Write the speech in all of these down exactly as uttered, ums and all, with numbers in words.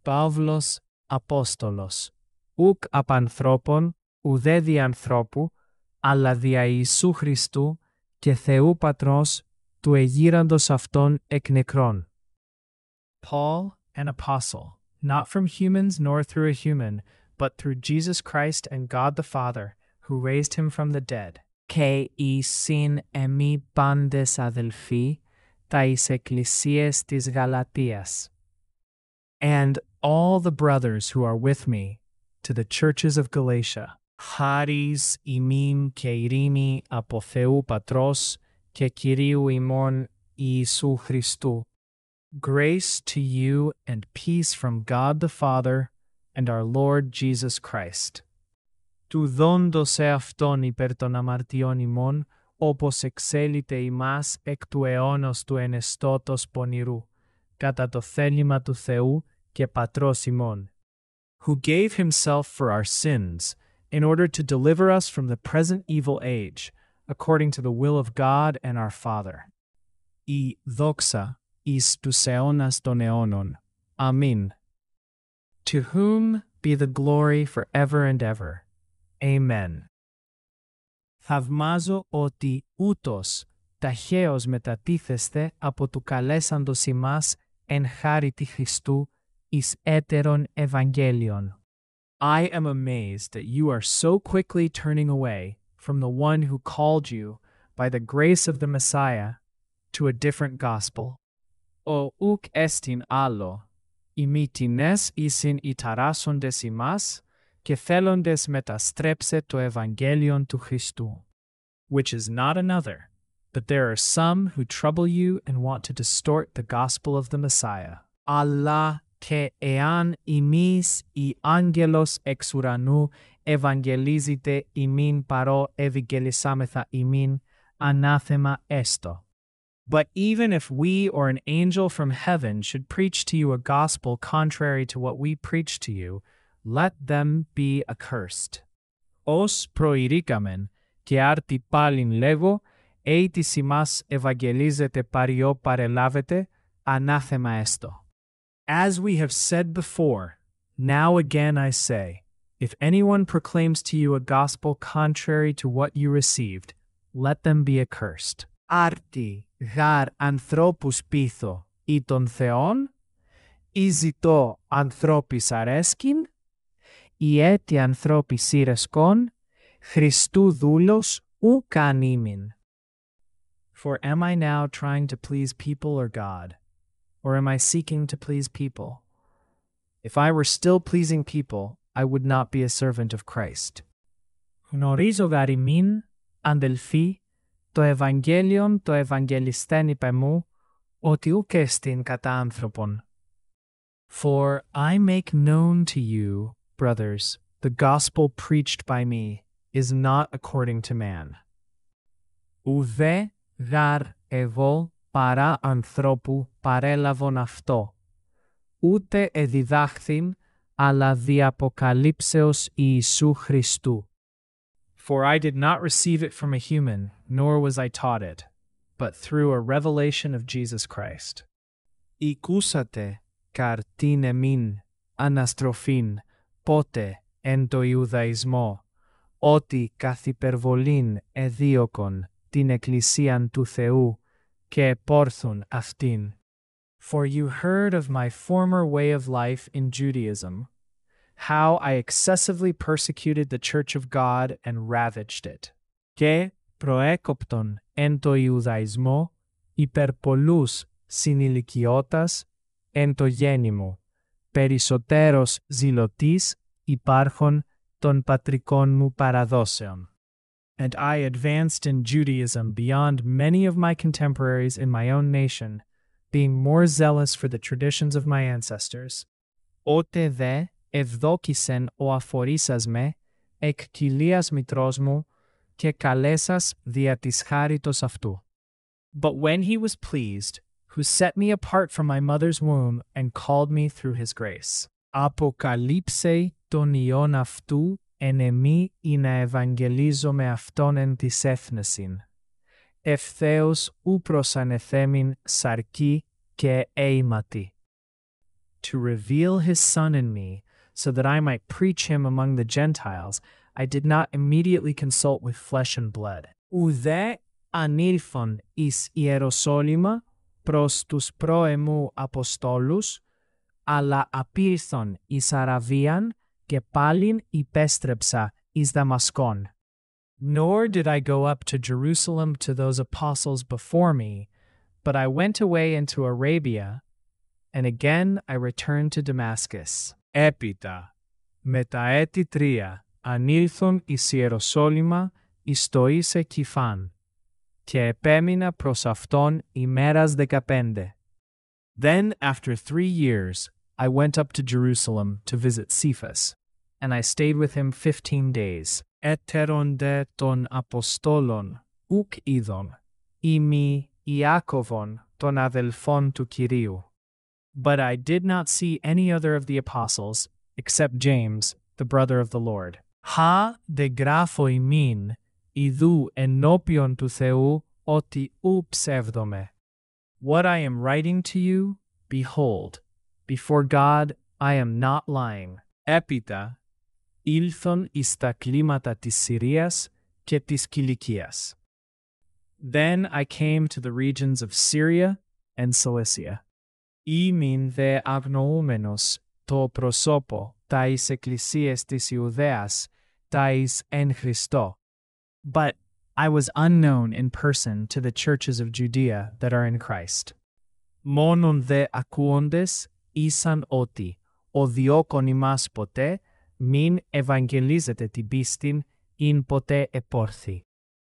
Παύλος, Απόστολος, ουκ απ' ανθρώπων, ουδέ δι' ανθρώπου, αλλά δια Ιησού Χριστού και Θεού Πατρός, του εγείραντος αυτόν εκ νεκρών. Paul, an apostle, not from humans nor through a human, but through Jesus Christ and God the Father, who raised him from the dead. Και εισήν εμεί πάντες αδελφοί, τα εις εκκλησίες της Γαλατίας. And all the brothers who are with me, to the churches of Galatia. Χάρις ημίν και ειρήνη από Θεού Πατρός και Κυρίου ημών Ιησού Χριστού. Grace to you and peace from God the Father and our Lord Jesus Christ. Του δόντος εαυτόν υπέρ των αμαρτιών ημών, όπως εξέλιται ημάς εκ του αιώνος του ενεστώτος πονηρού, κατά το θέλημα του Θεού και Πατρός ημών. Who gave himself for our sins, in order to deliver us from the present evil age, according to the will of God and our Father. Η δόξα εις τους αιώνας των αιώνων. Amen. To whom be the glory forever and ever. Amen. Θαυμάζω ότι ούτως ταχαίως μετατίθεστε από του καλέσαντος ημάς εν χάριτι Χριστού εις έτερον Ευαγγέλιον. I am amazed that you are so quickly turning away from the one who called you by the grace of the Messiah to a different gospel. Ο ουκ εστιν άλλο, ημιτινές εισιν ηταράσσοντες ημάς και θέλοντες μεταστρέψε το Ευαγγέλιον του Χριστού. Which is not another, but there are some who trouble you and want to distort the gospel of the Messiah. Αλλά και εάν ημείς η άγγελος εξ ουρανού ευαγγελίζεται ημίν παρό ευαγγελισάμεθα ημίν, ανάθεμα έστω. But even if we or an angel from heaven should preach to you a gospel contrary to what we preach to you, let them be accursed. Ως προηρήκαμεν και άρτη πάλιν λέγω, έιτις ημάς ευαγγελίζεται παριό παρελάβετε, ανάθεμα έστω. As we have said before, now again I say, if anyone proclaims to you a gospel contrary to what you received, let them be accursed. Άρτη γάρ ανθρώπους πείθω ή των Θεών, ή ζητώ ανθρώπης αρέσκην, ή έτη ανθρώπης ήρεσκον, Χριστού δούλος ουκαν ήμην. For am I now trying to please people or God? Or am I seeking to please people? If I were still pleasing people, I would not be a servant of Christ. Γνωρίζω γάρ ημίν, αδελφοί, το Ευαγγέλιον το Ευαγγελιστέν υπ' εμού, ότι ουκ εστιν κατά άνθρωπον. For I make known to you, brothers, the gospel preached by me is not according to man. Ουδέ γάρ εγώ παρά ανθρώπου παρέλαβον αυτό, ούτε εδιδάχθην, αλλά δι' αποκαλύψεως Ιησού Χριστού. For I did not receive it from a human, nor was I taught it, but through a revelation of Jesus Christ. Ηκούσατε καρτίν εμήν αναστροφήν πότε εν το Ιουδαϊσμό, ότι καθ' υπερβολήν εδίωκον την Εκκλησίαν του Θεού και επόρθουν αυτήν. For you heard of my former way of life in Judaism, how I excessively persecuted the church of God and ravaged it. Και προέκοπτον εν το Ιουδαϊσμό υπερ πολλούς συνηλικιώτας εν το γέννημο, περισσότερος ζηλωτής υπάρχον των πατρικών μου παραδόσεων. And I advanced in Judaism beyond many of my contemporaries in my own nation, being more zealous for the traditions of my ancestors. Ότε δε ευδόκησεν ο αφορήσας με, εκ κοιλίας μητρός μου, και καλέσας δια της χάριτος αυτού. But when he was pleased, who set me apart from my mother's womb and called me through his grace. Αποκαλύψε τον Υιόν αυτού εν εμεί ή να ευαγγελίζω με αυτόν εν της έθνεσιν. Ευθέως ου προσανεθέμην σαρκή και έηματη. to reveal his Son in me, so that I might preach him among the Gentiles, I did not immediately consult with flesh and blood. Ουδέ ανήλθον εις Ιεροσόλυμα προς τους προεμού Αποστόλους, αλλά απήρθον εις Αραβίαν και πάλιν υπέστρεψα εις Δαμασκόν. Nor did I go up to Jerusalem to those apostles before me, but I went away into Arabia, and again I returned to Damascus. Έπειτα, με τα έτη τρία, ανήλθον εις Ιεροσόλυμα εις το εις Κηφάν, και επέμεινα προς αυτόν ημέρας δεκαπέντε. Then, after three years, I went up to Jerusalem to visit Cephas, and I stayed with him fifteen days. Έτερον δε των Αποστόλων, ουκ είδον, ημί Ιακώβον των αδελφών του Κυρίου. But I did not see any other of the apostles, except James, the brother of the Lord. Χα δε γράφω ημίν, ιδού ενώπιον του Θεού, ότι ου ψεύδομαι. What I am writing to you, behold, before God I am not lying. Έπειτα, ήλθον εις τα κλίματα της Συρίας και της Κιλικίας. Then I came to the regions of Syria and Cilicia. Ήμην δε αγνοούμενος το προσώπο τα εις εκκλησίες της Ιουδαίας, τα εις εν Χριστώ. But I was unknown in person to the churches of Judea that are in Christ. Μόνον δε ακούοντες ήσαν ότι ο διώκον ημάς ποτέ μην ευαγγελίζεται την πίστην ειν ποτέ επόρθη.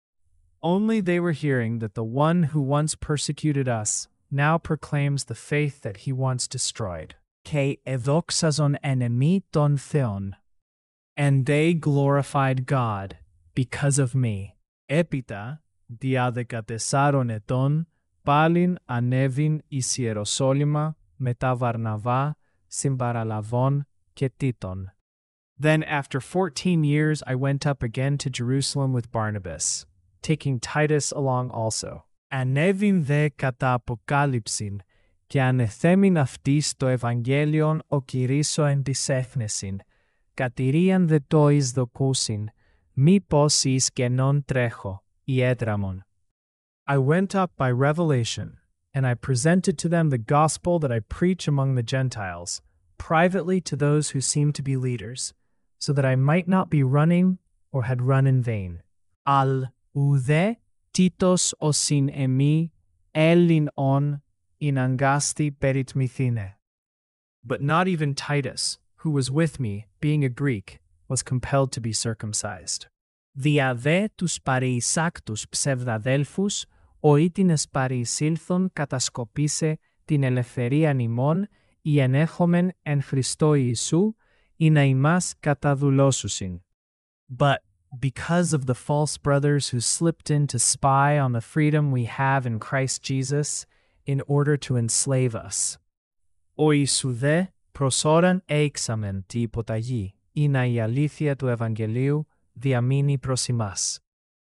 Only they were hearing that the one who once persecuted us now proclaims the faith that he once destroyed. Και εδόξαζον εν εμεί τον Θεόν. And they glorified God because of me. Έπειτα, δια δεκατεσσάρων ετών, πάλιν ανέβην εις Ιεροσόλυμα μετά Βαρναβά, συμπαραλαβών και Τίτων. Then after fourteen years I went up again to Jerusalem with Barnabas, taking Titus along also. Ανέβην δε κατά αποκάλυψην, και ανεθέμην αυτής το Ευαγγέλιον ο κηρύσω εν της έθνεσιν, κατηρίαν δε το εις δοκούσιν, μήπως εις κενόν τρέχω, ιέτραμον. I went up by revelation, and I presented to them the gospel that I preach among the Gentiles, privately to those who seem to be leaders, so that I might not be running or had run in vain. Al ουδέ Τίτος ο συν εμεί, έλλην ον, ειν αγκάστη περιτμηθήνε. But not even Titus, who was with me, being a Greek, was compelled to be circumcised. Δια δε τους παρεϊσάκτους ψευδαδέλφους, ο ήτινες παρεϊσήλθον κατασκοπίσε την ελευθερίαν ημών, η ενέχομεν εν Χριστώ Ιησού, ή να ημάς καταδουλώσουσιν. But because of the false brothers who slipped in to spy on the freedom we have in Christ Jesus in order to enslave us. Ο Ιησού δε προσώραν έξαμεν τη υποταγή, ή να η αλήθεια του Ευαγγελίου διαμείνει προς ημάς.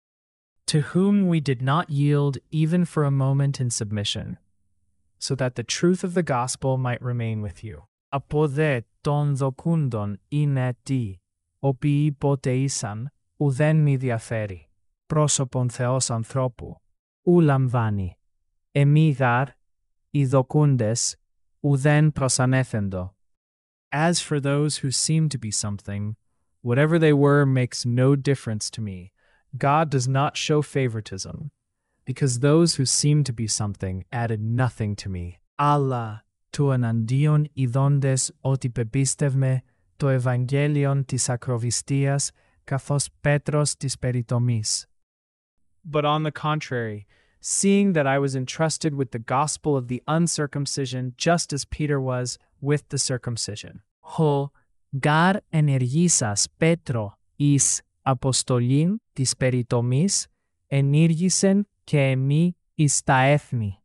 To whom we did not yield even for a moment in submission, so that the truth of the gospel might remain with you. Από δε των δοκούντων είναι τι, οποίοι ποτέ ήσαν, ουδέν μη διαφέρει. Πρόσωπον Θεός ανθρώπου, ου λαμβάνει. Εμεί γάρ, οι δοκούντες, ουδέν προσανέθεντο. As for those who seem to be something, whatever they were makes no difference to me. God does not show favoritism, because those who seem to be something added nothing to me. Αλλά του εναντίον ειδώντες ότι πεπίστευμε το Ευαγγέλιον της ακροβιστίας καθώς Πέτρος της περιτομής. But on the contrary, seeing that I was entrusted with the gospel of the uncircumcision just as Peter was with the circumcision. Ho γαρ ενεργήσας Πέτρο εις αποστολήν της περιτομής, ενήργησεν και εμεί εις τα έθνη.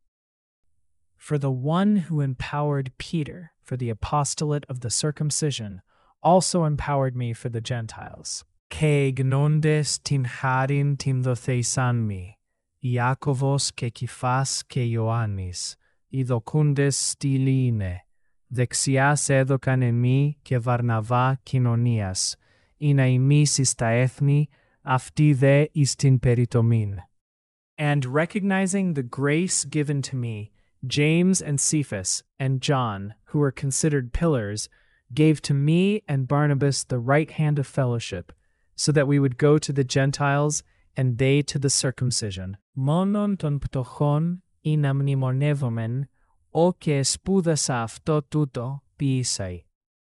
For the one who empowered Peter for the apostolate of the circumcision also empowered me for the Gentiles. Και γνώντες την χάριν την δοθεησάν μη, Ιακώβος και Κηφάς και Ιωάννης, οι δοκούντες στήλοι είναι, δεξιάς έδωκαν εμεί και Βαρναβά κοινωνίας, ή να ημείς εις τα έθνη, αυτοί δε εις την περιτομήν. And recognizing the grace given to me, James and Cephas and John, who were considered pillars, gave to me and Barnabas the right hand of fellowship, so that we would go to the Gentiles and they to the circumcision. Μόνον των πτωχών ή να μνημονεύομεν, ο και εσπούδασα αυτό τούτο ποιήσαι.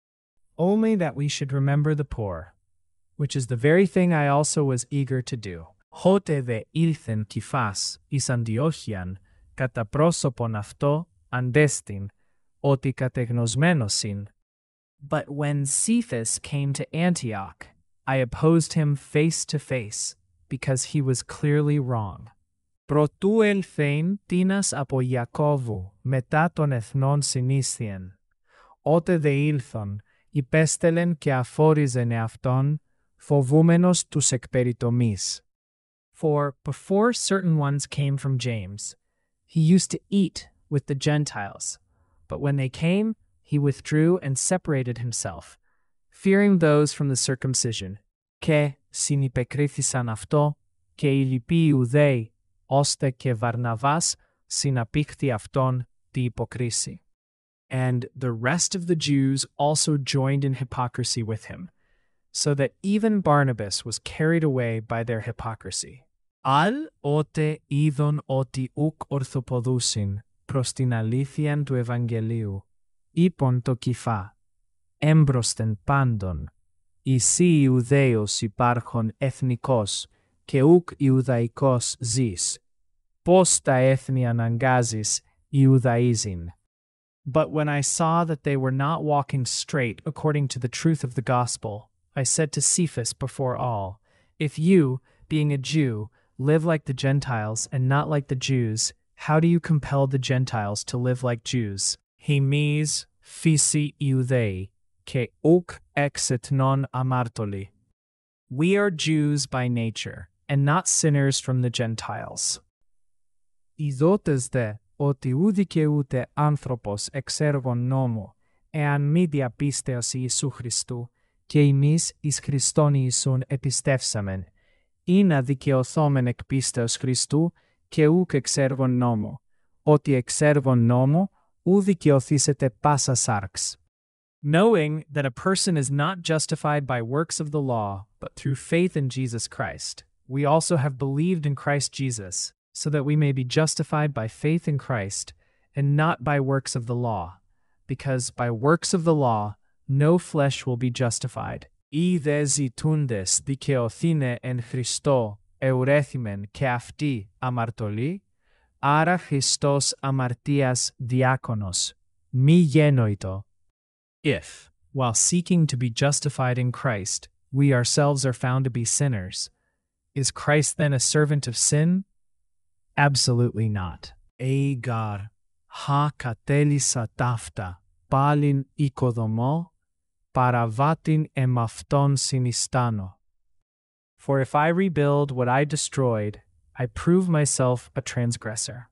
Only that we should remember the poor, which is the very thing I also was eager to do. Χότε δε ήλθεν Κηφάς εις Αντιόχειαν, κατά πρόσωπον αυτό αντέστην, ότι κατεγνωσμένοσιν. But when Cephas came to Antioch, I opposed him face to face, because he was clearly wrong. Προτού ελθέν τίνας από Ιακώβου, μετά των εθνών συνίσθιεν. Ότε δε ήλθον, υπέστελεν και αφόριζεν εαυτόν, φοβούμενος τους εκπεριτομής. For before certain ones came from James, he used to eat with the Gentiles, but when they came, he withdrew and separated himself, fearing those from the circumcision, και συνυπεκρίθησαν αυτό, και οι λοιποί Ιουδαίοι, ώστε και Βαρναβάς συναπήχθη αυτόν τη υποκρίση. And the rest of the Jews also joined in hypocrisy with him, so that even Barnabas was carried away by their hypocrisy. Αλ ότε είδον ότι ουκ ορθοποδούσιν προς την αλήθειαν του Ευαγγελίου, είπον το Κηφά, έμπροσθεν πάντων, εσύ Ιουδαίος υπάρχον εθνικός και ουκ Ιουδαϊκός ζεις, πώς τα έθνη αναγκάζεις Ιουδαίζειν. But when I saw that they were not walking straight according to the truth of the gospel, I said to Cephas before all, if you, being a Jew, live like the Gentiles and not like the Jews, how do you compel the Gentiles to live like Jews? Himmis physi Iudei, ke uk ex ethnon amartoli. We are Jews by nature, and not sinners from the Gentiles. Ειδότες δε, ότι ου δικαιούται άνθρωπος εξ έργων νόμου, εάν μη διαπίστεως Ιησού Χριστού, και εμείς εις Χριστόν Ιησούν επιστεύσαμεν, ή να δικαιωθόμεν εκ πίστεως Χριστού, και ουκ εξ έργων νόμου, ότι εξ έργων νόμου ου δικαιωθήσετε πάσα σάρξ. Knowing that a person is not justified by works of the law, but through faith in Jesus Christ, we also have believed in Christ Jesus, so that we may be justified by faith in Christ, and not by works of the law, because by works of the law no flesh will be justified. Ή δε ζητούντες δικαιωθήνε εν Χριστώ εουρέθημεν και αυτοί αμαρτωλοί, άρα Χριστός αμαρτίας διάκονος, μη γένοητο. If, while seeking to be justified in Christ, we ourselves are found to be sinners, is Christ then a servant of sin? Absolutely not. Eigar, ha κατέλησα ταύτα, πάλιν οικοδομώ, παραβάτην εμ' αυτόν συνιστάνω. For if I rebuild what I destroyed, I prove myself a transgressor.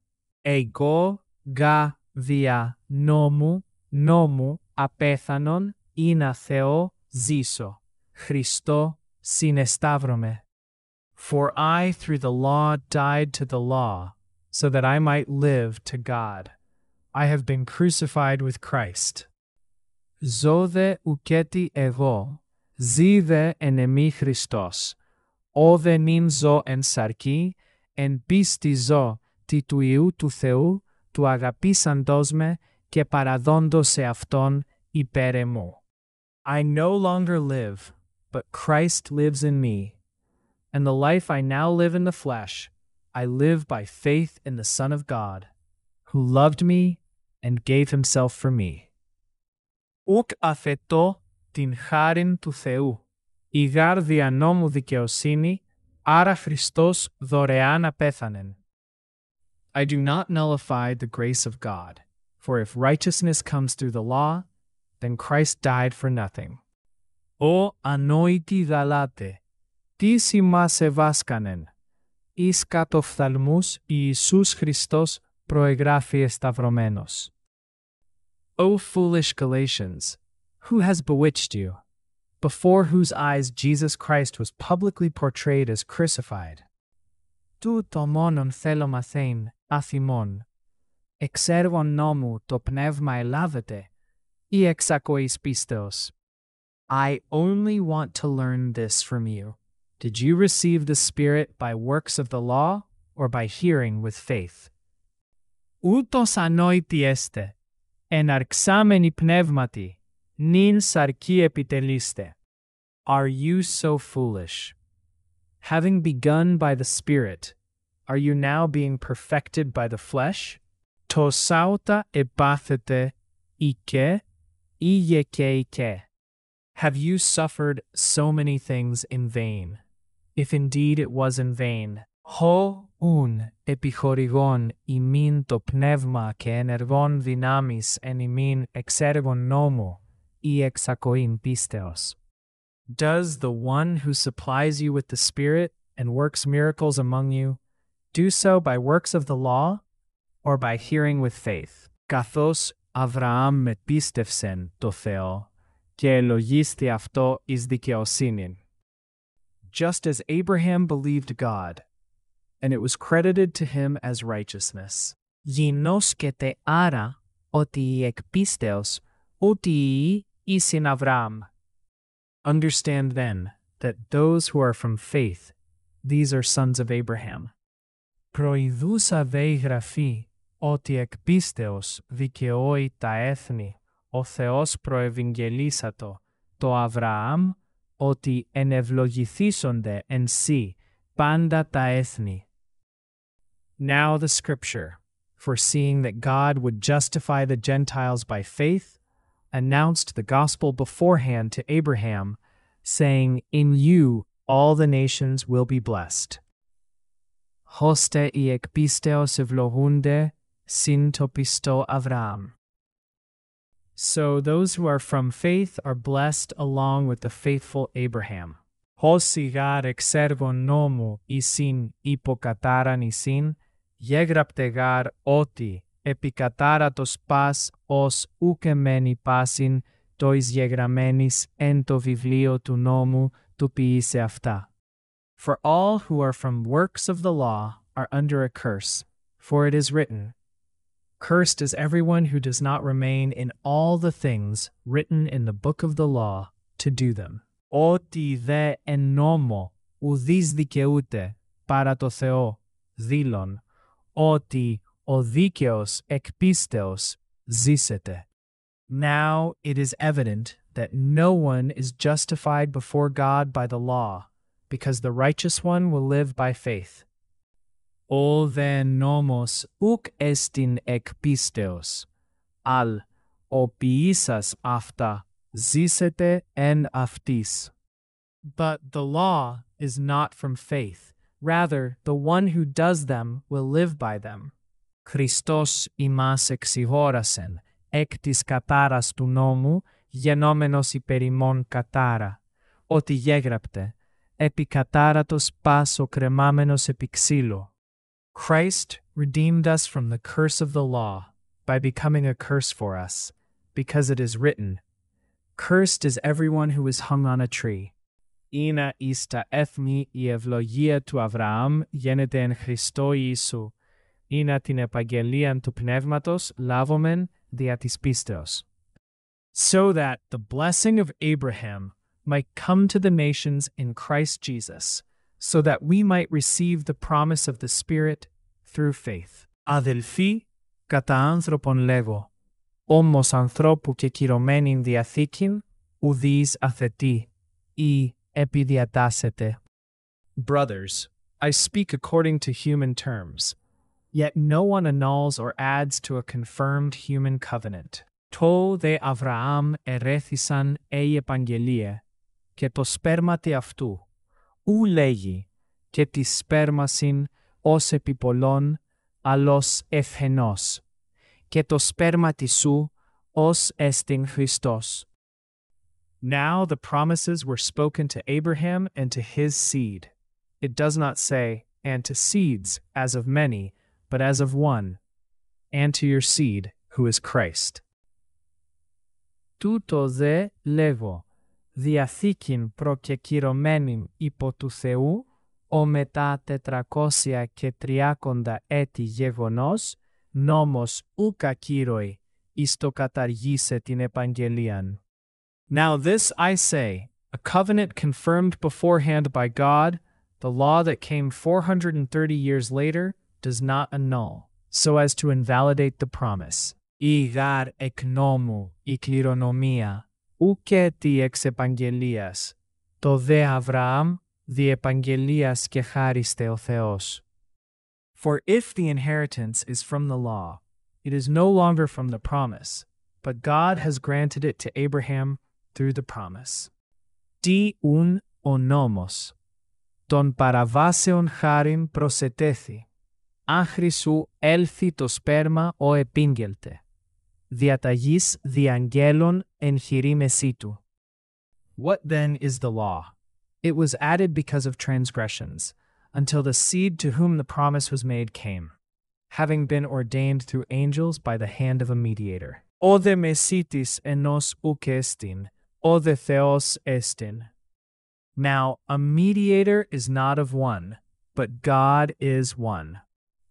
Εγώ γα δια νόμου, νόμου απέθανον ή να Θεό ζήσω, Χριστό συνεσταύρωμαι. For I through the law died to the law, so that I might live to God. I have been crucified with Christ. Ζω δε ουκέτι εγώ, ζει δε εν εμεί Χριστός. Ω δε νυν ζω εν σαρκή, εν πίστη ζω τι του Υιού του Θεού, του αγαπήσαντος με και παραδόντος σε Αυτόν υπέρ εμού. I no longer live, but Christ lives in me. And the life I now live in the flesh, I live by faith in the Son of God, who loved me and gave himself for me. Ουκ αφετώ την χάριν του Θεού. Η γάρ δια νόμου δικαιοσύνη, άρα Χριστός δωρεάν απέθανεν. I do not nullify the grace of God, for if righteousness comes through the law, then Christ died for nothing. Ο ανόητοι Γαλάτε, τις ημάς εβάσκανεν, εις κατ' οφθαλμούς Ιησούς Χριστός προεγράφει εσταυρωμένος. O foolish Galatians, who has bewitched you, before whose eyes Jesus Christ was publicly portrayed as crucified? Τούτο μόνον θέλω μαθήν, αθημών. Εξέρβον νόμου το πνεύμα ελάβετε, ή εξακοής πίστεως? I only want to learn this from you. Did you receive the Spirit by works of the law, or by hearing with faith? Ούτως ανόητοι έστε, εναρξάμενοι πνεύματι, νυν σαρκή επιτελείστε. Are you so foolish? Having begun by the Spirit, are you now being perfected by the flesh? Το σάουτα επάθετε, ηκε, ήγε και ηκε. Have you suffered so many things in vain? If indeed it was in vain. Ho un επιχορηγών ημίν το πνεύμα και ενεργών δυνάμεις εν ημίν εξέργων νόμου ή εξακοήν πίστεως. Does the one who supplies you with the Spirit and works miracles among you do so by works of the law or by hearing with faith? Καθώς Αβραάμ μετπίστευσεν το Θεό και ελογίσθη αυτό εις δικαιοσύνην. Just as Abraham believed God, and it was credited to him as righteousness. Γινώσκεται άρα ότι η εκ πίστεως ότι ήσιν Αβραάμ. Understand then that those who are from faith, these are sons of Abraham. Προειδούσα δε η γραφή ότι εκ πίστεως δικαιώει τα έθνη, ο Θεός προευαγγελίσατο το Αβραάμ ότι ενευλογηθήσονται εν σύ πάντα τα έθνη. Now the scripture, foreseeing that God would justify the Gentiles by faith, announced the gospel beforehand to Abraham, saying, In you all the nations will be blessed. Hoste οι εκ πίστεως ευλογούνται συν το πιστό Αβραάμ. So those who are from faith are blessed along with the faithful Abraham. Όσοι γάρ εξέργων νόμου εισιν υποκατάραν εισιν, γέγραπτε γάρ ότι επικατάρατος πας ως ουκ εμένει πάσιν το εις γεγραμμένης εν το βιβλίο του νόμου του ποιήσε αυτά. For all who are from works of the law are under a curse, for it is written, Cursed is everyone who does not remain in all the things written in the book of the law to do them. Ότι δε εν νόμο ουδείς δικαιούται παρά το Θεό, δήλων, ότι ο δίκαιος εκ πίστεως ζήσεται. Now it is evident that no one is justified before God by the law, because the righteous one will live by faith. Ο δε νόμος ουκ εστιν εκ πίστεως, αλ ο ποιήσας αυτά ζήσεται εν αυτής. But the law is not from faith. Rather, the one who does them will live by them. Χριστός ημάς εξηγόρασεν εκ της κατάρας του νόμου, γενόμενος υπερ ημών κατάρα, ότι γέγραπτε, επί κατάρατος πας ο κρεμάμενος επί ξύλου. Christ redeemed us from the curse of the law by becoming a curse for us, because it is written, Cursed is everyone who is hung on a tree. Ίνα εις τα έθνη η ευλογία του Αβραάμ γίνεται εν Χριστώ Ιησού, ίνα την επαγγελίαν του πνεύματος λάβομεν δια της πίστεως. So that the blessing of Abraham might come to the nations in Christ Jesus, so that we might receive the promise of the Spirit through faith. Αδελφοί, κατά άνθρωπον λέγω, όμως ανθρώπου και κυρωμένην διαθήκην, ουδείς αθετεί, ή επιδιατάσσεται. Brothers, I speak according to human terms, yet no one annuls or adds to a confirmed human covenant. Το δε Αβραάμ ερέθησαν οι επαγγελίε, και το σπέρματι αυτού, ου λέγει, και τη σπέρμασιν ως επιπολών, αλλός ευχενός, και το σπέρματι σου ως εστιν Χριστός. Now the promises were spoken to Abraham and to his seed. It does not say, and to seeds, as of many, but as of one, and to your seed, who is Christ. Τούτο δε λέγω, διαθήκην προκεκυρωμένην υπό του Θεού, ο μετά τετρακόσια και τριάκοντα έτη γεγονός, νόμος ουκ ακύρoi, εις το καταργήσε την Επαγγελίαν. Now this I say, a covenant confirmed beforehand by God, the law that came four hundred thirty years later, does not annul, so as to invalidate the promise. Ή γάρ εκ νόμου η κληρονομία, ουκε τι εξ επαγγελίας, το δε Αβραάμ δι επαγγελίας και χάριστε ο Θεός. For if the inheritance is from the law, it is no longer from the promise, but God has granted it to Abraham through the promise. Τι ουν ο νόμος, των παραβάσεων χάριν προσετέθη, άχρη σου έλθει το σπέρμα ο επήγγελτε, διαταγής διαγγέλων εγχειρήμεσί του. What then is the law? It was added because of transgressions, until the seed to whom the promise was made came, having been ordained through angels by the hand of a mediator. Ο δε μεσίτης ενός ουκ εστιν, ο δε Θεός εστιν. Now, a mediator is not of one, but God is one.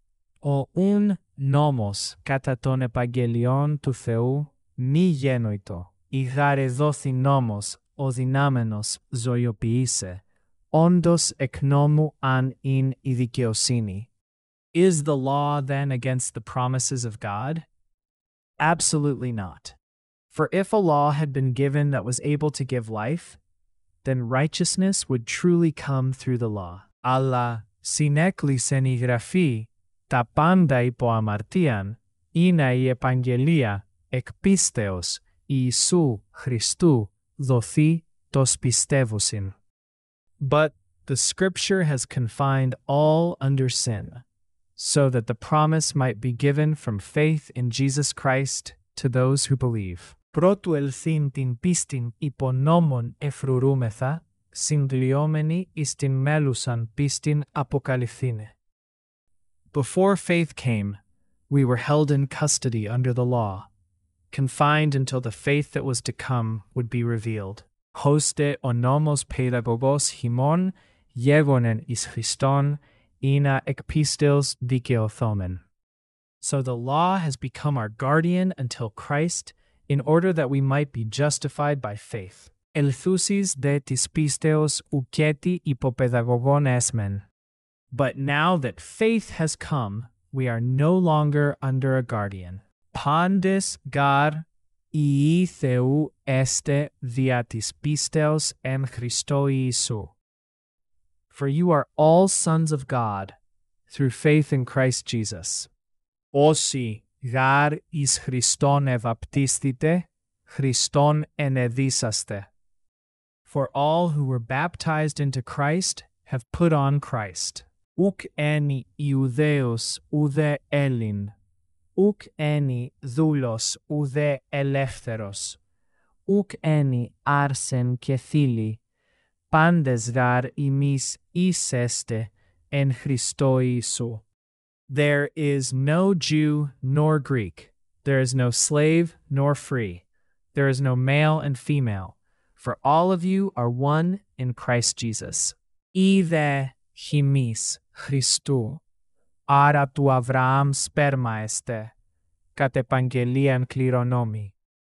Ο ουν νόμος κατά των επαγγελιών του Θεού μη γένοητο, η γάρ εδόθη νόμος ο δυνάμενος ζωιοποιήσε, όντως εκ νόμου αν ειν η δικαιοσύνη. Is the law then against the promises of God? Absolutely not. For if a law had been given that was able to give life, then righteousness would truly come through the law. Αλλά συνέκλεισεν η γραφή, τα πάντα υπό αμαρτίαν, είναι η επαγγελία εκ πίστεως Ιησού Χριστού δοθεί τος πιστεύουσιν. But the scripture has confined all under sin, so that the promise might be given from faith in Jesus Christ to those who believe. Πρώτου ελθύν την πίστην υπό νόμον εφρουρούμεθα, συντλιόμενοι εις την μέλουσαν πίστην αποκαλυφθήνε. Before faith came, we were held in custody under the law, confined until the faith that was to come would be revealed. Hoste ο νόμος παιδαγωγός χειμών, γέγονεν εις Χριστόν, ίνα εκ πίστεως δικαιωθόμεν. So the law has become our guardian until Christ, in order that we might be justified by faith. Ελθούσεις δε της πίστεως ουκέτι υποπαιδαγωγόν έσμεν. But now that faith has come, we are no longer under a guardian. Πάντες γάρ ιη Θεού έστε δια της πίστεως εν Χριστώ Ιησού. For you are all sons of God, through faith in Christ Jesus. Όσοι γάρ εις Χριστόν ευαπτίσθητε, Χριστόν ενεδίσαστε. For all who were baptized into Christ have put on Christ. Ουκ ένι Ιουδαίος ουδέ Έλλην, ουκ ένι δούλος ουδέ ελεύθερος, ουκ ένι άρσεν και θήλη, πάντες γάρ ημείς είσεστε εν Χριστώ Ιησού. There is no Jew nor Greek, there is no slave nor free, there is no male and female, for all of you are one in Christ Jesus. Ή δε χυμείς Χριστού, άρα του Αβραάμ σπέρμα εστε, κατ' επαγγελίαν κληρονόμοι.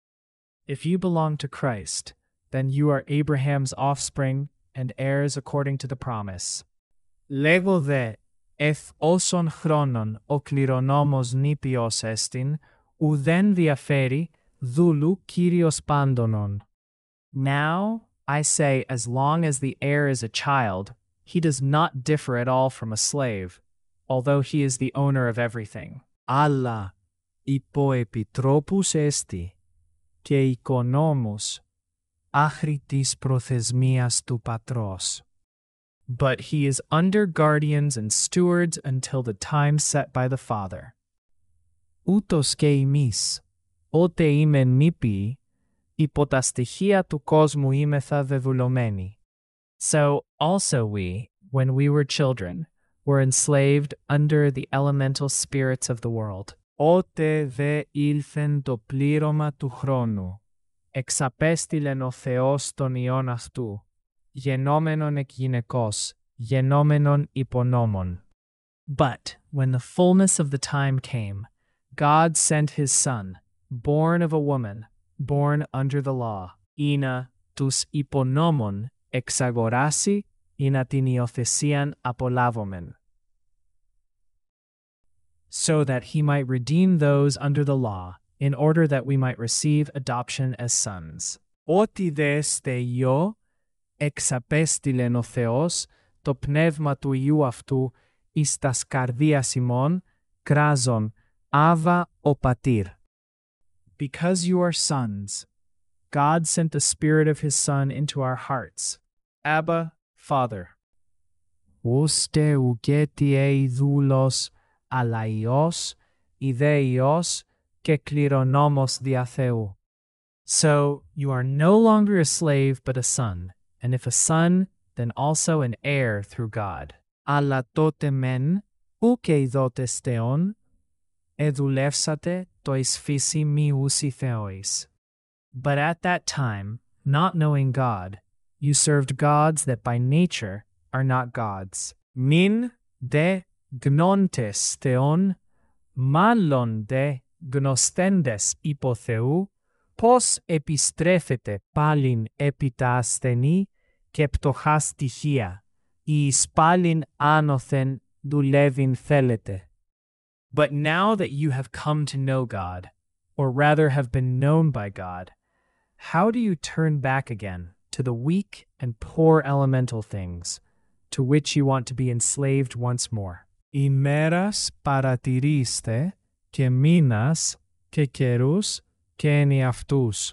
If you belong to Christ, then you are Abraham's offspring and heirs according to the promise. Λέγω δε, εθ όσων χρόνων ο κληρονόμος νήπιος εστιν, ουδέν διαφέρει, δούλου Κύριος πάντωνον. Now, I say, as long as the heir is a child, he does not differ at all from a slave, although he is the owner of everything. Αλλά υπό επιτρόπους εστι, και οικονόμους, άχρη της προθεσμίας του πατρός. But he is under guardians and stewards until the time set by the Father. Ούτως και εμείς, ότεήμεν νήπιοι, υπό τα στοιχεία του κόσμου είμεθα δεδουλωμένοι. So also we, when we were children, were enslaved under the elemental spirits of the world. Ότε δε ήλθεν το πλήρωμα του χρόνου, εξαπέστειλεν ο Θεός τον Υιόν αυτού, γενόμενον εκ γυναικός, γενόμενον υπονόμων. But when the fullness of the time came, God sent his Son, born of a woman, born under the law, ή να τους υπονόμων εξαγοράσει ή να την υιοθεσίαν απολάβομεν, so that he might redeem those under the law, in order that we might receive adoption as sons. Ότι δε στε Υιό, εξαπέστειλεν ο Θεός το πνεύμα του Υιού αυτού εις τας καρδίας ημών, κράζον, Άβα ο Πατήρ. Because you are sons, God sent the Spirit of his Son into our hearts. Abba, Father. Ουστε ουκέτι ει δούλος, αλλά Υιός, ει δε Υιός, και κληρονόμος δια Θεού. So you are no longer a slave but a son, and if a son, then also an heir through God. Αλλά τότε μεν, ουκ εἰδότες Θεόν, εδουλεύσατε το εις φύση μη ούσι Θεόης. But at that time, not knowing God, you served gods that by nature are not gods. Min de gnontes Theon, μάλλον δε γνωστέντες υπό Θεού, πώς επιστρέφετε πάλιν επί τα ασθενή και πτωχά στοιχεία, ή εις πάλιν άνωθεν δουλεύειν θέλετε. But now that you have come to know God, or rather have been known by God, how do you turn back again to the weak and poor elemental things, to which you want to be enslaved once more? Ημέρας παρατηρήστε και μήνας και καιρούς και ενιαυτούς.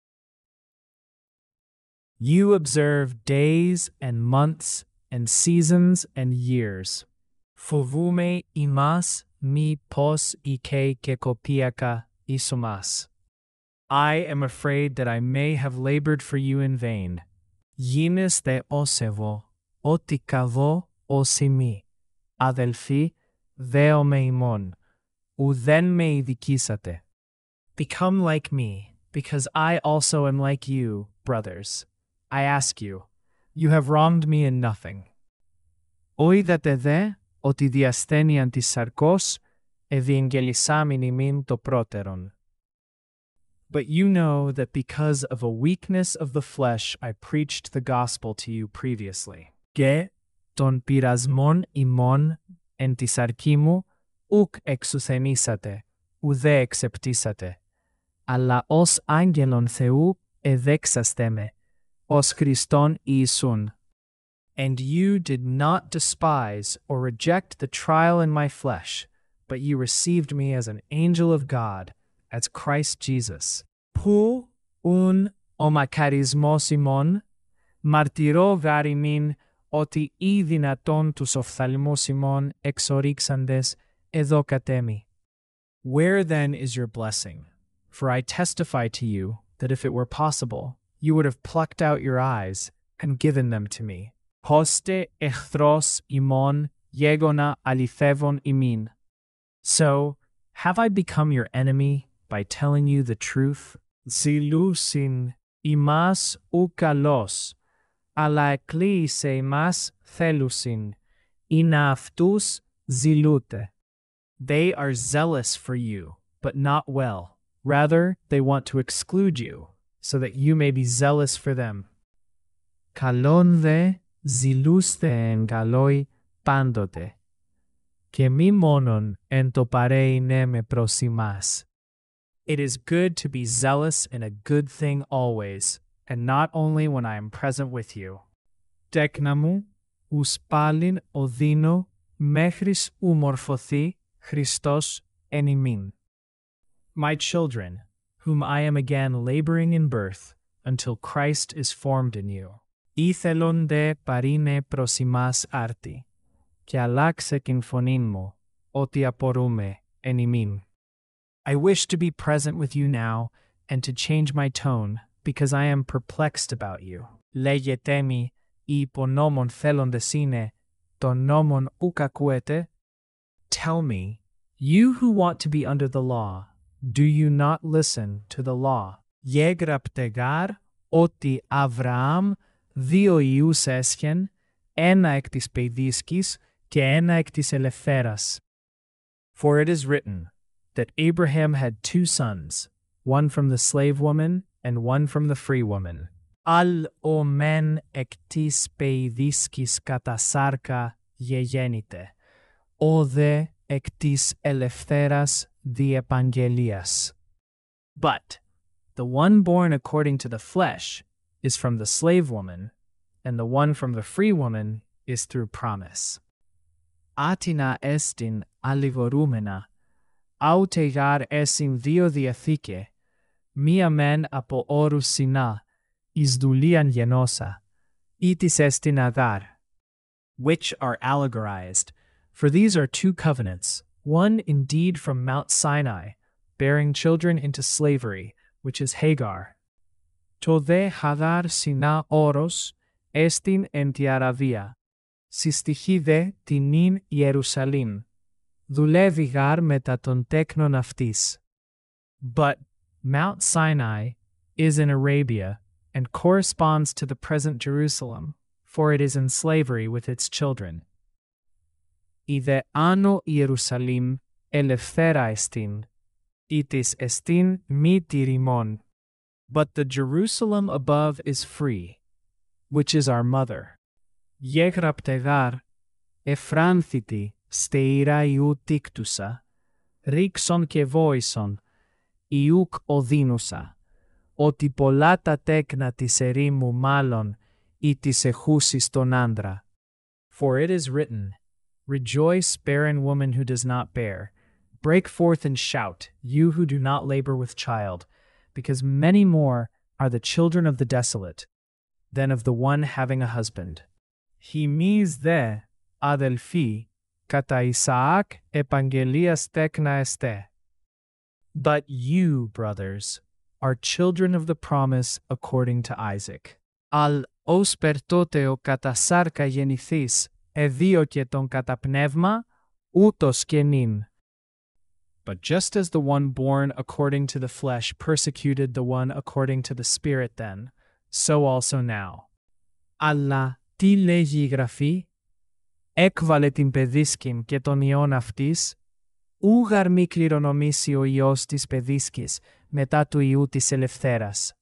You observe days and months and seasons and years. Φοβούμαι ημάς μη πως ηκε και κοπίακα ισομάς. I am afraid that I may have labored for you in vain. Γίνεστε ως εγώ, ότι καδώ ως ημί. Αδελφοί, δέομαι ημών, ουδέν με ειδικήσατε. Become like me, because I also am like you, brothers. I ask you, you have wronged me in nothing. Οίδατε δε, ότι διασθένειαν της σαρκός, εδιεγγελισάμιν ημίν το πρώτερον. But you know that because of a weakness of the flesh I preached the gospel to you previously. Και των πειρασμών ημών εν τη σαρκή μου, ουκ εξουθενήσατε, ουδέ εξεπτήσατε, αλλά ως άγγελον Θεού εδέξαστε με, ως Χριστόν Ιησούν. And you did not despise or reject the trial in my flesh, but you received me as an angel of God, as Christ Jesus. Που ουν ο μακαρισμός ημών, μαρτυρώ γάριμην ότι ή δυνατόν τους οφθαλμούς ημών εξορίξαντες εδώ κατέμι. Where then is your blessing? For I testify to you that if it were possible, you would have plucked out your eyes and given them to me. Hoste εχθρός ημών γέγονα αληθεύων ημίν. So, have I become your enemy by telling you the truth? Ζηλούσιν ημάς ου καλός, αλλά εκλείησε ημάς θέλουσιν, ή να αυτούς ζηλούτε. They are zealous for you, but not well. Rather, they want to exclude you, so that you may be zealous for them. Καλόν δε ζηλούστε εν καλόι πάντοτε, και μη μόνον εν το παρέεινε με προς ημάς. It is good to be zealous in a good thing always, and not only when I am present with you. Τέκνα μου, ους πάλιν οδύνω μέχρις ου μορφωθεί Χριστός εν ημίν. My children, whom I am again laboring in birth, until Christ is formed in you. Ήθελον δε παρήνε προς ημάς άρτη, και αλλάξε την φωνήν μου, ότι απορούμε εν ημίν. I wish to be present with you now, and to change my tone, because I am perplexed about you. Λέγετε μη, οι υπονόμων θέλοντες είναι, των νόμων ουκ ακούετε? Tell me, you who want to be under the law, do you not listen to the law? Γέγραπτε γάρ ότι Αβραάμ δύο ιούς έσχεν, ένα εκ της παιδίσκης και ένα εκ της ελευθέρας. For it is written that Abraham had two sons, one from the slave woman and one from the free woman. Al ο μεν εκ της παιδίσκης κατά σάρκα γεγέννηται, ο δε εκ της ελευθέρας δι' επαγγελίας. But the one born according to the flesh is from the slave woman, and the one from the free woman is through promise. Άτινα εστιν αλληγορούμενα, άουτε γάρ έσιν δύο διαθήκε, μία μεν από όρους συνά, εις δουλείαν γενόσα, ή της εστιν αγάρ, which are allegorized, for these are two covenants, one indeed from Mount Sinai, bearing children into slavery, which is Hagar. Το δε Χαγάρ συνά όρος, εστιν εν τη Αραβία, συστοιχεί δε την νυν Ιερουσαλήμ, δουλεύει γάρ μετά των τέκνων αυτής. But Mount Sinai is in Arabia and corresponds to the present Jerusalem, for it is in slavery with its children. Η δε άνω Ιερουσαλήμ ελευθέρα εστίν, ή της εστίν μη τηρημόν. But the Jerusalem above is free, which is our mother. Γέγραπτε γάρ, εφράνθητη στεϊρά Ιού τίκτουσα, ρίξον και βόησον, Ιούκ οδύνουσα, ότι πολλά τα τέκνα της ερήμου μάλλον, ή της εχούσης τον άντρα. For it is written, Rejoice, barren woman who does not bear. Break forth and shout, you who do not labor with child, because many more are the children of the desolate than of the one having a husband. Χιμείς δε, αδελφοί, κατά Ισαάκ επαγγελίας τέκνα εστέ. But you, brothers, are children of the promise according to Isaac. Αλ ως περ τότε ο κατά σάρκα γεννηθείς, εδίωκε τον κατά πνεύμα, ούτως και νυν. But just as the one born according to the flesh persecuted the one according to the Spirit then, so also now. Αλλά τι λέγει η Γραφή? Έκβαλε την παιδίσκην και τον ιόν αυτής, ου γαρ μη κληρονομήσει ο ιός της παιδίσκης μετά του ιού της ελευθέρας.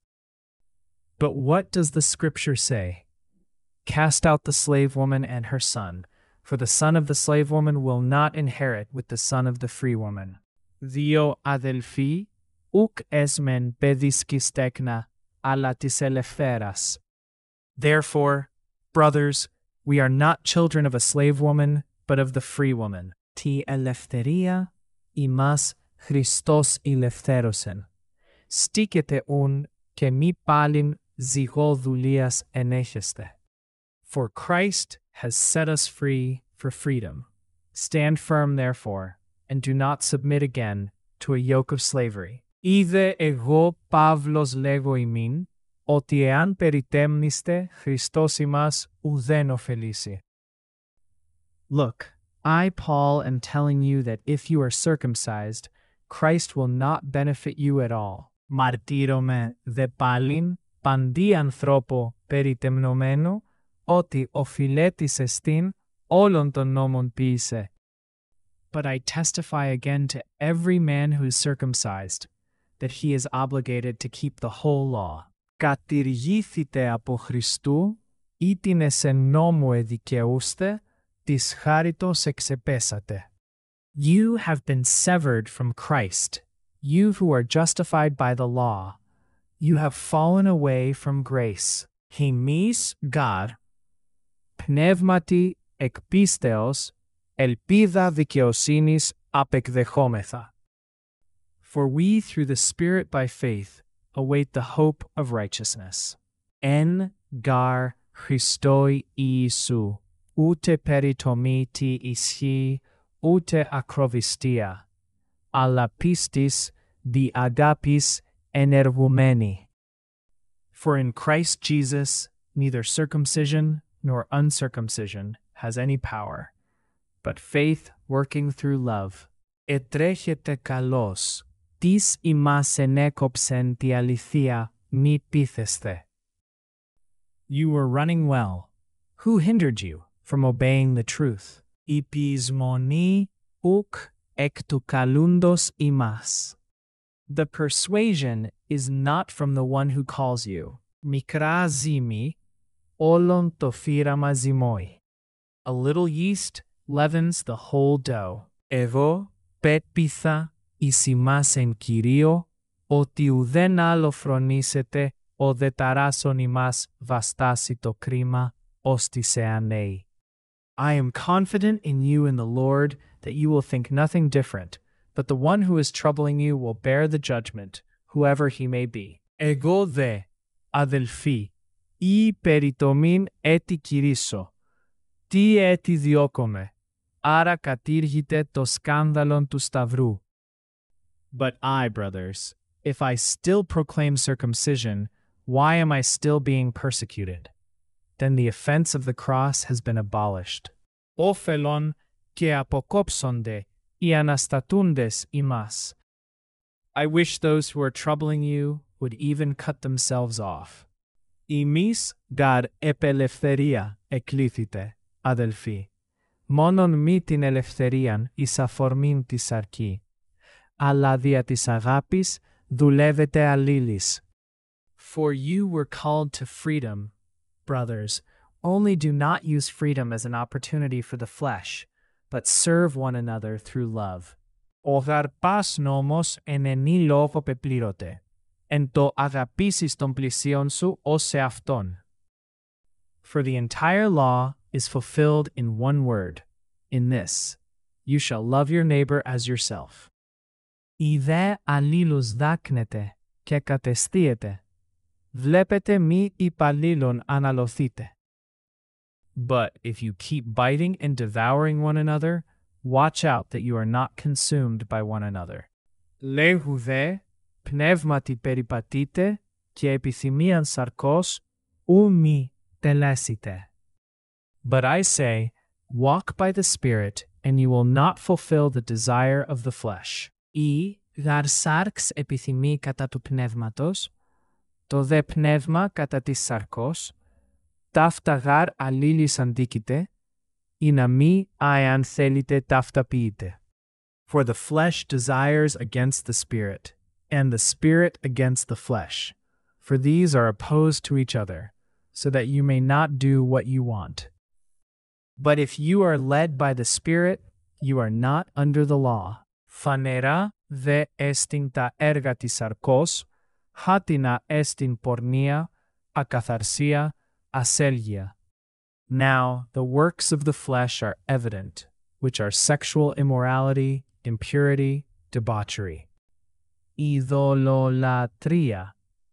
But what does the scripture say? Cast out the slave woman and her son, for the son of the slave woman will not inherit with the son of the free woman. Δύο αδελφοί, ουκ έσμεν παιδίσκης τέκνα, αλλά της ελευθέρας. Therefore, brothers, we are not children of a slave woman, but of the free woman. Τη ελευθερία ημάς Χριστός ελευθέρωσεν. Στήκετε ούν και μη πάλιν ζυγό δουλείας ενέχεστε. For Christ has set us free for freedom. Stand firm, therefore, and do not submit again to a yoke of slavery. Είδε εγώ Παύλος λέγω ημίν, ότι εάν περιτέμνηστε, Χριστός ημάς ουδέν ωφελήσει. Look, I, Paul, am telling you that if you are circumcised, Christ will not benefit you at all. Μαρτύρωμαι δε πάλιν, παντί ανθρώπο περιτεμνομένο, ότι οφειλέτης εστίν όλων των νόμων ποίησε. But I testify again to every man who is circumcised, that he is obligated to keep the whole law. Κατηργήθητε από Χριστού, ή την εσεν νόμου εδικαιούστε, της χάριτος εξεπέσατε. You have been severed from Christ, you who are justified by the law. You have fallen away from grace. Χιμείς γάρ, πνεύματι εκ πίστεως, ελπίδα δικαιοσύνης απεκδεχόμεθα. For we through the Spirit by faith await the hope of righteousness. Εν γάρ Χριστόι Ιησού, ούτε περιτομή τι ισχύει, ούτε ακροβιστία, αλλά πίστης δι' αγάπης ενεργουμένη. For in Christ Jesus neither circumcision nor uncircumcision has any power, but faith working through love. Ετρέχετε καλώς, Tis imás ενέκοψεν τη αληθεία, μη πείθεσθε. You were running well. Who hindered you from obeying the truth? Η πεισμονή ουκ εκ του καλούντος ημάς. The persuasion is not from the one who calls you. Μικρά ζύμη, όλον το φύραμα ζυμώει. A little yeast leavens the whole dough. Εγώ πέτπιθα εις ημάς εν Κυρίω, ότι ουδέν άλλο φρονήσετε, ο δε ταράσον ημάς βαστάσει το κρίμα, ώστις εανέει. I am confident in you in the Lord that you will think nothing different, but the one who is troubling you will bear the judgment, whoever he may be. Εγώ δε, αδελφοί, ή περιτομήν έτι κηρύσω, τι έτι διώκομαι, άρα κατήργητε το σκάνδαλον του Σταυρού. But I, brothers, if I still proclaim circumcision, why am I still being persecuted? Then the offense of the cross has been abolished. Όφελον και αποκόψονται οι αναστατούντες ημάς. I wish those who are troubling you would even cut themselves off. Ημείς γαρ επελευθερία εκλήθητε, αδελφοί, μόνον μη την ελευθερίαν εις αφορμήν τη σαρκή, αλλά δια της αγάπης δουλεύετε αλλήλεις. For you were called to freedom, brothers, only do not use freedom as an opportunity for the flesh, but serve one another through love. Ο γαρπάς νόμος εν ενή λόγο πεπλήρωτε, εν το αγαπήσεις τον πλησίον σου ως σε αυτόν. For the entire law is fulfilled in one word, in this, you shall love your neighbor as yourself. Οι δε αλλήλους δάκνετε και κατεστίετε, βλέπετε μη υπαλλήλων αναλωθείτε. But if you keep biting and devouring one another, watch out that you are not consumed by one another. Λέγου δε, πνεύματι περιπατείτε και επιθυμίαν σαρκός ου μη τελέσετε. But I say, walk by the Spirit, and you will not fulfill the desire of the flesh. Ή γαρ σάρξ επιθυμεί κατά του πνεύματος, το δε πνεύμα κατά της σαρκός, ταύτα γαρ αλλήλεις αντίκειται, ή να μη αεάν θέλετε ταύτα ποιείτε. For the flesh desires against the Spirit, and the Spirit against the flesh, for these are opposed to each other, so that you may not do what you want. But if you are led by the Spirit, you are not under the law. Φανερά δε έστιν τα έργα της σαρκός, χάτινα έστιν πορνεία, ακαθαρσία, ασέλγεια. Now the works of the flesh are evident, which are sexual immorality, impurity, debauchery. Ειδωλολατρία,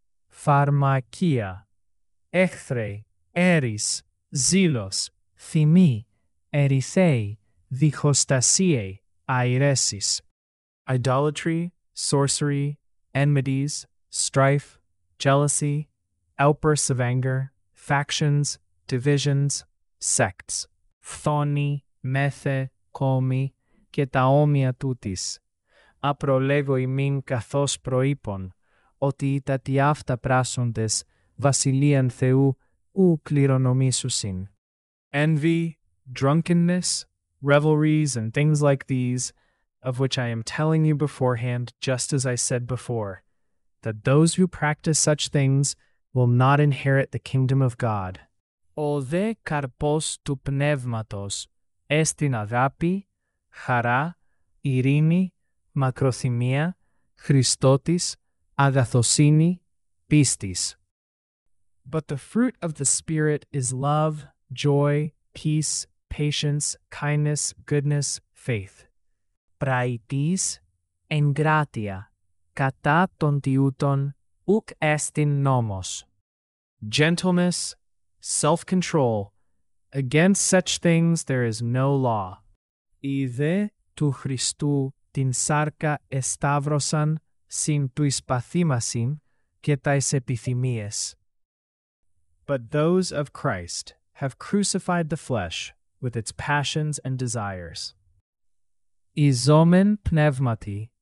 φαρμακεία, έχθροι, έρης, ζήλος, θυμοί, ερηθέοι, διχοστασίαι, αιρέσεις. Idolatry, sorcery, enmities, strife, jealousy, outbursts of anger, factions, divisions, sects, φθόνοι, μέθε, κόμοι και τα όμοια τούτης. Απρολέγω ημίν καθώς προείπων, ότι οι τα τι αυτά πράσσοντες βασιλείαν Θεού ου κληρονομήσουσιν. Envy, drunkenness, revelries, and things like these, of which I am telling you beforehand, just as I said before, that those who practice such things will not inherit the kingdom of God. Ο δε καρπός του πνεύματος έστιν αγάπη, χαρά, ειρήνη, μακροθυμία, Χριστότης, αγαθοσύνη, πίστης. But the fruit of the Spirit is love, joy, peace, patience, kindness, goodness, faith. Praetis, engratia, κατά των τιούτων, ουκ έστιν νόμος. Gentleness, self-control, against such things there is no law. Οι δε του Χριστού την σάρκα εσταύρωσαν συν τους παθήμασιν και ταις επιθυμίες. But those of Christ have crucified the flesh with its passions and desires. Ιζόμεν πνεύματι,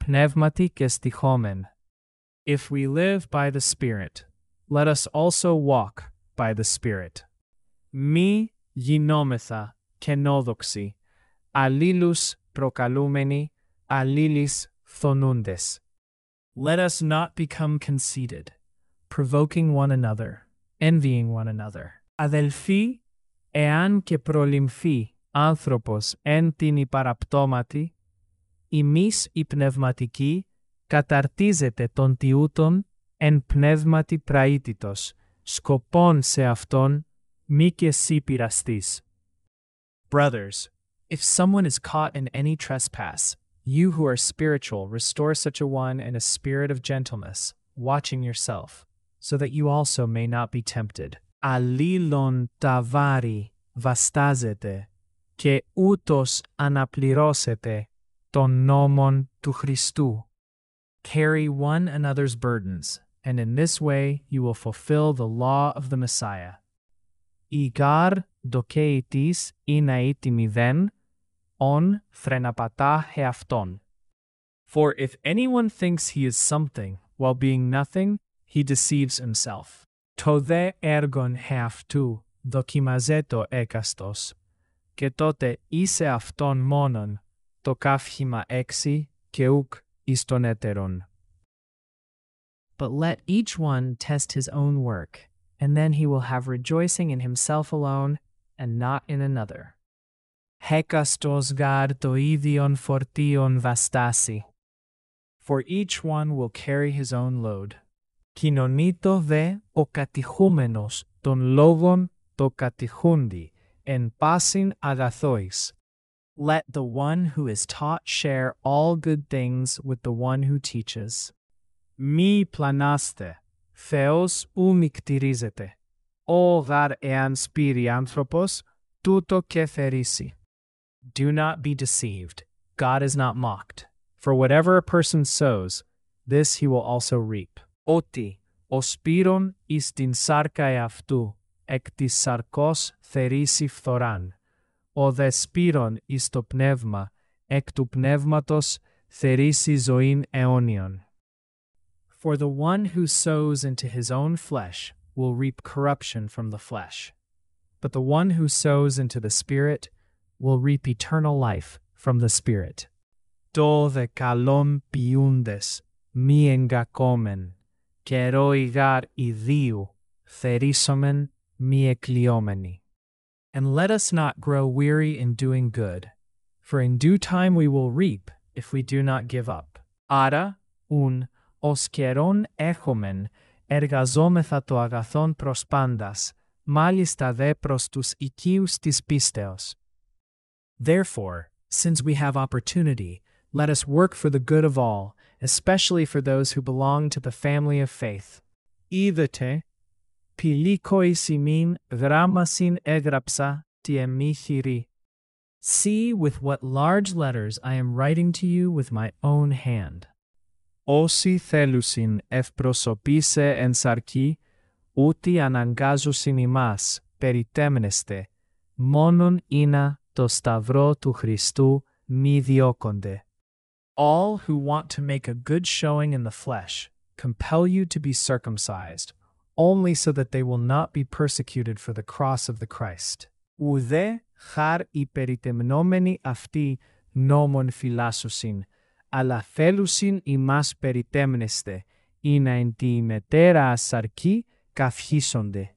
πνεύματι και στοιχόμεν. If we live by the Spirit, let us also walk by the Spirit. Μη γινόμεθα κενόδοξοι, αλλήλους προκαλούμενοι, αλλήλεις φθονούντες. Let us not become conceited, provoking one another, envying one another. Αδελφοί, εάν και προλυμφεί άνθρωπος εν την υπαραπτώματι, ημείς οι πνευματικοί καταρτίζετε τον τιούτον εν πνεύματι πραήτητος, σκοπών σε αυτόν, μη και σύ πειραστείς. Brothers, if someone is caught in any trespass, you who are spiritual restore such a one in a spirit of gentleness, watching yourself, so that you also may not be tempted. Αλλήλων τα βάρη βαστάζετε, και ούτως αναπληρώσετε τον νόμον του Χριστού. Carry one another's burdens, and in this way you will fulfill the law of the Messiah. Η γάρ δοκέητης είναι ήτιμιδεν, ον θρεναπατά εαυτόν. For if anyone thinks he is something, while being nothing, he deceives himself. Το δε έργον εαυτού δοκιμαζέτο έκαστος, και τότε είσαι αυτόν μόνον, το καύχημα έξι και ουκ εις τον έτερον. But let each one test his own work, and then he will have rejoicing in himself alone, and not in another. Hekastos γάρ το ίδιον φορτίον βαστάσει. For each one will carry his own load. Κοινωνείτο δε ο κατηχούμενος των λόγων το κατηχούντι, εν πάσιν αγαθόης. Let the one who is taught share all good things with the one who teaches. Μη πλανάστε, Θεός ου μικτηρίζεται. Ο γάρ εάν σπείρει άνθρωπος, τούτο και θερήσει. Do not be deceived. God is not mocked. For whatever a person sows, this he will also reap. Ότι ο σπείρον εις την σάρκα εαυτού, εκ της σαρκός θερήσει φθοράν. Ο δε σπείρον εις το πνεύμα, εκ του πνεύματος θερήσει ζωήν αιώνιον. For the one who sows into his own flesh will reap corruption from the flesh, but the one who sows into the Spirit will reap eternal life from the Spirit. Το δε καλόν ποιούντες, μη εγκακόμεν, καιρό ηγάρ ιδίου, θερήσομεν, μη εκλειόμενοι. And let us not grow weary in doing good, for in due time we will reap if we do not give up. Άρα, ουν, ως καιρόν έχομεν, εργαζόμεθα το αγαθόν προς πάντας, μάλιστα δε προς τους οικείους της πίστεως. Therefore, since we have opportunity, let us work for the good of all, especially for those who belong to the family of faith. Είδετε, πηλίκοις ημίν γράμμασιν έγραψα τι εμμη θηρή. See with what large letters I am writing to you with my own hand. Όσοι θέλουσιν ευπροσωπήσε εν σαρκή, ούτι αναγκάζουσιν ημάς, περιτέμνεστε, μόνον είναι το σταυρό του Χριστού μη διώκονται. All who want to make a good showing in the flesh compel you to be circumcised, only so that they will not be persecuted for the cross of the Christ. Ουδέ χαρ υπεριτεμνόμενοι αυτοί νόμον φυλάσσουσιν, αλλά θέλουσιν ημάς περιτέμνεστε, ή να εν τη μετέρα σαρκή καυχήσονται.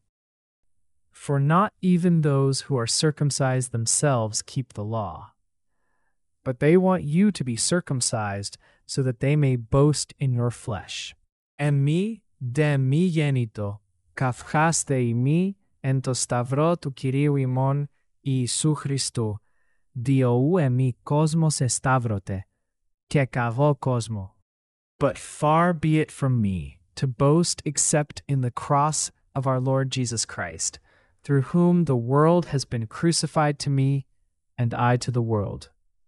For not even those who are circumcised themselves keep the law, but they want you to be circumcised so that they may boast in your flesh. Εμμη δε μη γέννητο, καυχάστε ημί εν το σταυρό του Κυρίου ημών Ιησού Χριστού, διό ου εμί κόσμος εσταύρωτε, και καβώ κόσμο. But far be it from me to boast except in the cross of our Lord Jesus Christ, through whom the world has been crucified to me, and I to the world.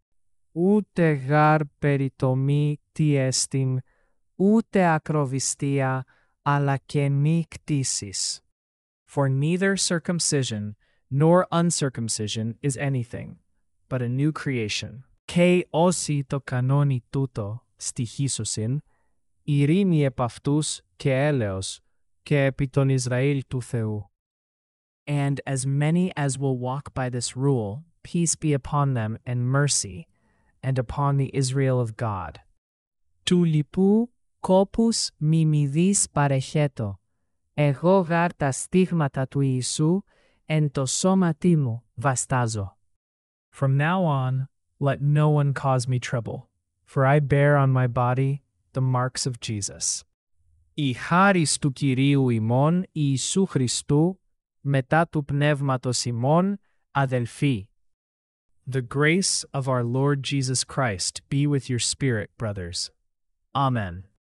Ούτε γάρ περιτομή τι εστιν, ούτε ακροβιστία, αλλά και μη κτήσεις. For neither circumcision nor uncircumcision is anything, but a new creation. Και όσοι το κανόνι τούτο, στοιχήσωσιν, ειρήνη επ' αυτούς και έλεος, και επί τον Ισραήλ του Θεού. And as many as will walk by this rule, peace be upon them and mercy, and upon the Israel of God. Του λοιπού κόπους μιμιδείς παρεχέτω, εγώ γάρ τα στίγματα του Ιησού εν το σώματί μου βαστάζω. From now on, let no one cause me trouble, for I bear on my body the marks of Jesus. Η χάρις του Κυρίου ημών Ιησού Χριστού, μετά του πνεύματος ημών, αδελφοί. The grace of our Lord Jesus Christ be with your spirit, brothers. Amen.